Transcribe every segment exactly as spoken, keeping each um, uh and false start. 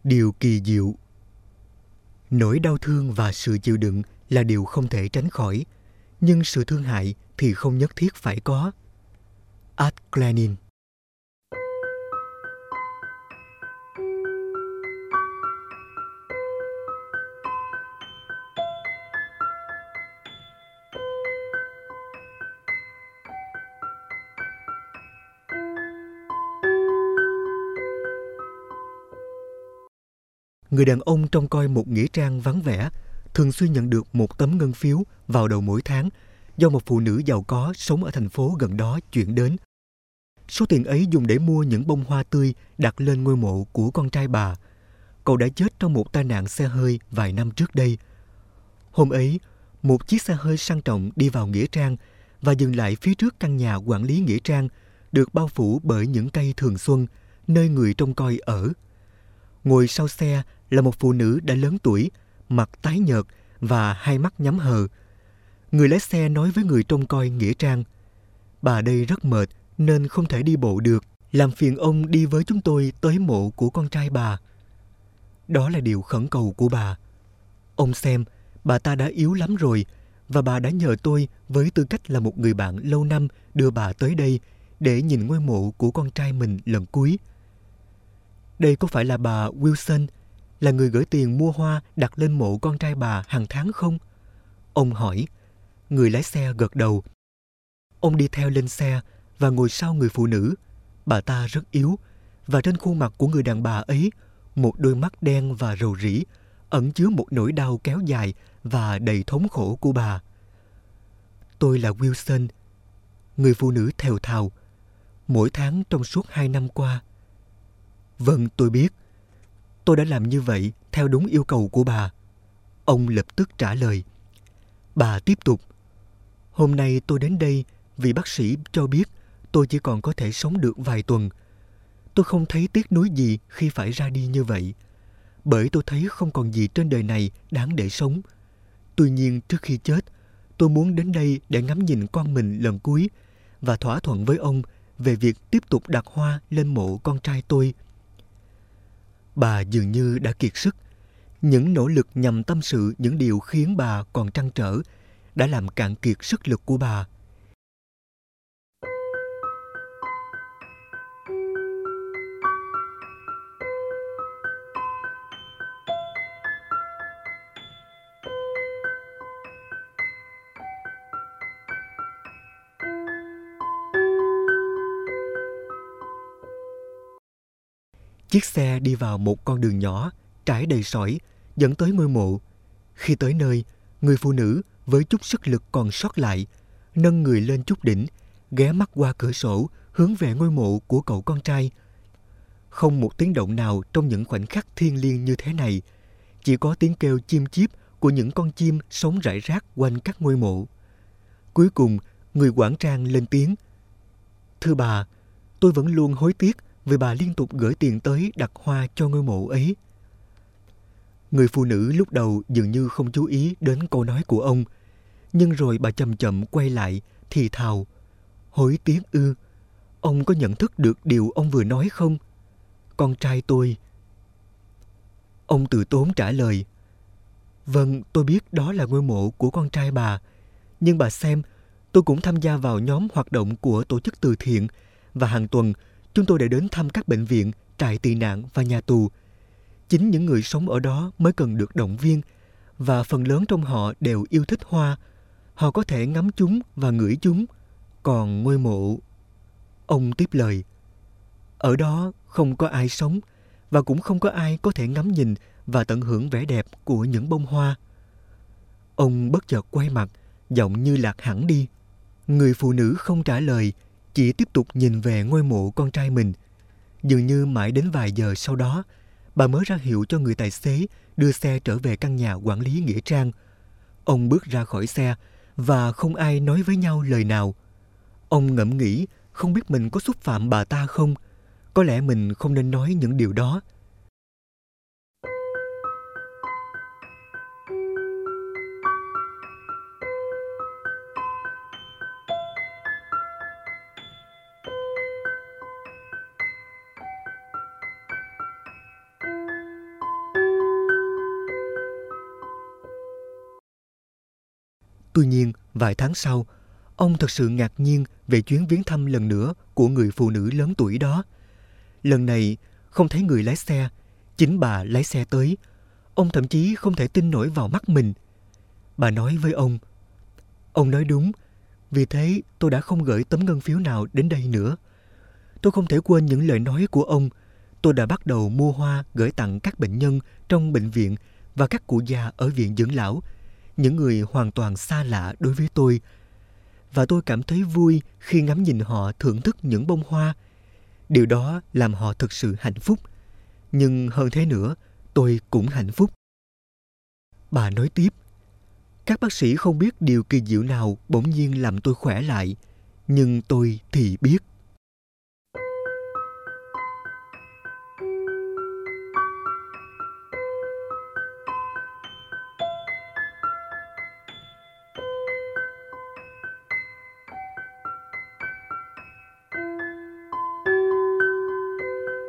Điều kỳ diệu. Nỗi đau thương và sự chịu đựng là điều không thể tránh khỏi, nhưng sự thương hại thì không nhất thiết phải có. Art Glenin. Người đàn ông trông coi một nghĩa trang vắng vẻ thường xuyên nhận được một tấm ngân phiếu vào đầu mỗi tháng do một phụ nữ giàu có sống ở thành phố gần đó chuyển đến. Số tiền ấy dùng để mua những bông hoa tươi đặt lên ngôi mộ của con trai bà. Cậu đã chết trong một tai nạn xe hơi vài năm trước đây. Hôm ấy, một chiếc xe hơi sang trọng đi vào nghĩa trang và dừng lại phía trước căn nhà quản lý nghĩa trang được bao phủ bởi những cây thường xuân, nơi người trông coi ở. Ngồi sau xe là một phụ nữ đã lớn tuổi, mặt tái nhợt và hai mắt nhắm hờ. Người lái xe nói với người trông coi nghĩa trang: "Bà đây rất mệt nên không thể đi bộ được. Làm phiền ông đi với chúng tôi tới mộ của con trai bà." Đó là điều khẩn cầu của bà. Ông xem, bà ta đã yếu lắm rồi, và bà đã nhờ tôi với tư cách là một người bạn lâu năm đưa bà tới đây để nhìn ngôi mộ của con trai mình lần cuối. Đây có phải là bà Wilson, là người gửi tiền mua hoa đặt lên mộ con trai bà hàng tháng không? Ông hỏi. Người lái xe gật đầu. Ông đi theo lên xe và ngồi sau người phụ nữ. Bà ta rất yếu, và trên khuôn mặt của người đàn bà ấy, một đôi mắt đen và rầu rĩ, ẩn chứa một nỗi đau kéo dài và đầy thống khổ của bà. "Tôi là Wilson," người phụ nữ thều thào, "mỗi tháng trong suốt hai năm qua." "Vâng, tôi biết. Tôi đã làm như vậy theo đúng yêu cầu của bà." Ông lập tức trả lời. Bà tiếp tục. "Hôm nay tôi đến đây vì bác sĩ cho biết tôi chỉ còn có thể sống được vài tuần. Tôi không thấy tiếc nuối gì khi phải ra đi như vậy, bởi tôi thấy không còn gì trên đời này đáng để sống. Tuy nhiên, trước khi chết, tôi muốn đến đây để ngắm nhìn con mình lần cuối và thỏa thuận với ông về việc tiếp tục đặt hoa lên mộ con trai tôi." Bà dường như đã kiệt sức. Những nỗ lực nhằm tâm sự những điều khiến bà còn trăn trở đã làm cạn kiệt sức lực của bà. Chiếc xe đi vào một con đường nhỏ, trải đầy sỏi, dẫn tới ngôi mộ. Khi tới nơi, người phụ nữ với chút sức lực còn sót lại, nâng người lên chút đỉnh, ghé mắt qua cửa sổ, hướng về ngôi mộ của cậu con trai. Không một tiếng động nào trong những khoảnh khắc thiêng liêng như thế này, chỉ có tiếng kêu chim chíp của những con chim sống rải rác quanh các ngôi mộ. Cuối cùng, người quản trang lên tiếng. "Thưa bà, tôi vẫn luôn hối tiếc vì bà liên tục gửi tiền tới đặt hoa cho ngôi mộ ấy." Người phụ nữ lúc đầu dường như không chú ý đến câu nói của ông, nhưng rồi bà chậm chậm quay lại, thì thào: "Hối tiếc ư? Ông có nhận thức được điều ông vừa nói không? Con trai tôi..." Ông từ tốn trả lời: "Vâng, tôi biết đó là ngôi mộ của con trai bà. Nhưng bà xem, tôi cũng tham gia vào nhóm hoạt động của tổ chức từ thiện, và hàng tuần chúng tôi đã đến thăm các bệnh viện, trại tị nạn và nhà tù. Chính những người sống ở đó mới cần được động viên, và phần lớn trong họ đều yêu thích hoa. Họ có thể ngắm chúng và ngửi chúng. Còn ngôi mộ..." Ông tiếp lời: "Ở đó không có ai sống, và cũng không có ai có thể ngắm nhìn và tận hưởng vẻ đẹp của những bông hoa." Ông bất chợt quay mặt, giọng như lạc hẳn đi. Người phụ nữ không trả lời, chỉ tiếp tục nhìn về ngôi mộ con trai mình. Dường như mãi đến vài giờ sau đó, bà mới ra hiệu cho người tài xế đưa xe trở về căn nhà quản lý nghĩa trang. Ông bước ra khỏi xe và không ai nói với nhau lời nào. Ông ngẫm nghĩ không biết mình có xúc phạm bà ta không. Có lẽ mình không nên nói những điều đó. Tuy nhiên, vài tháng sau, ông thật sự ngạc nhiên về chuyến viếng thăm lần nữa của người phụ nữ lớn tuổi đó. Lần này, không thấy người lái xe, chính bà lái xe tới. Ông thậm chí không thể tin nổi vào mắt mình. Bà nói với ông, ông nói đúng, vì thế tôi đã không gửi tấm ngân phiếu nào đến đây nữa. Tôi không thể quên những lời nói của ông. Tôi đã bắt đầu mua hoa gửi tặng các bệnh nhân trong bệnh viện và các cụ già ở viện dưỡng lão, những người hoàn toàn xa lạ đối với tôi. Và tôi cảm thấy vui khi ngắm nhìn họ thưởng thức những bông hoa. Điều đó làm họ thực sự hạnh phúc. Nhưng hơn thế nữa, tôi cũng hạnh phúc. Bà nói tiếp, các bác sĩ không biết điều kỳ diệu nào bỗng nhiên làm tôi khỏe lại, nhưng tôi thì biết.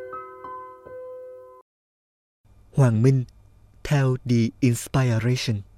Hoàng Minh, theo The Inspiration.